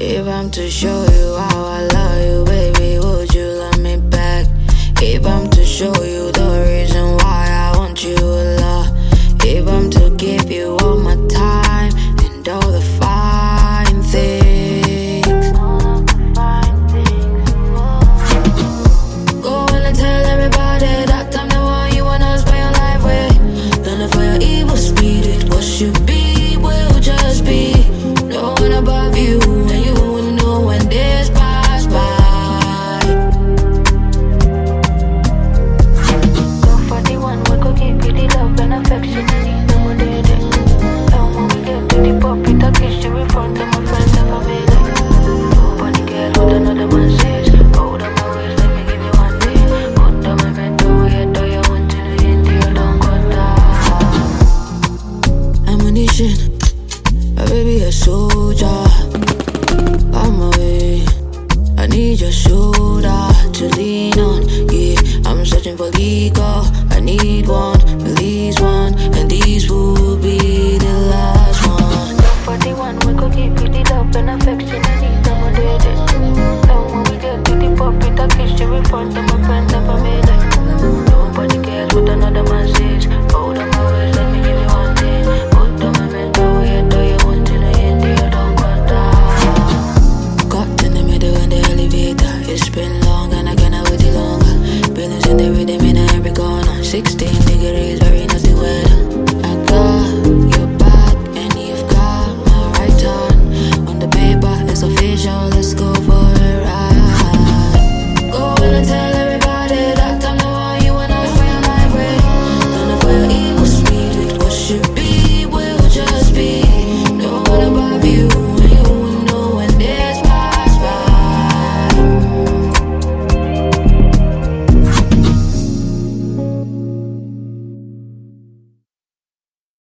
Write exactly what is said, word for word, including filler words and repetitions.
If I'm to show you how I love you, baby, would you love me back? If I'm to show you the reason why I want you a lot. If I'm to give you all my time and all the fine things. Go and tell everybody that I'm the one you wanna spend your life with. Don't know for your evil spirit, what should be will just be. No one above you, and you will know when this pass by. You're forty-one, we could keep you the love and affection. No more did it. Now when we get to the pop, it a kiss you in front of my friends and family. Nobody care what another man says. Hold on my waist, let me give you one day. Put on my mental, yeah, do you want to know it? You don't got that Ammunition, my baby a soldier. I'm away. I need your shoulder to lean on. Yeah, I'm searching for legal. I need one, at least one, and these will be the last one. forty-one, we could keep you the love and affection. No more did it. Now when we get to the pop, it a kiss you in front of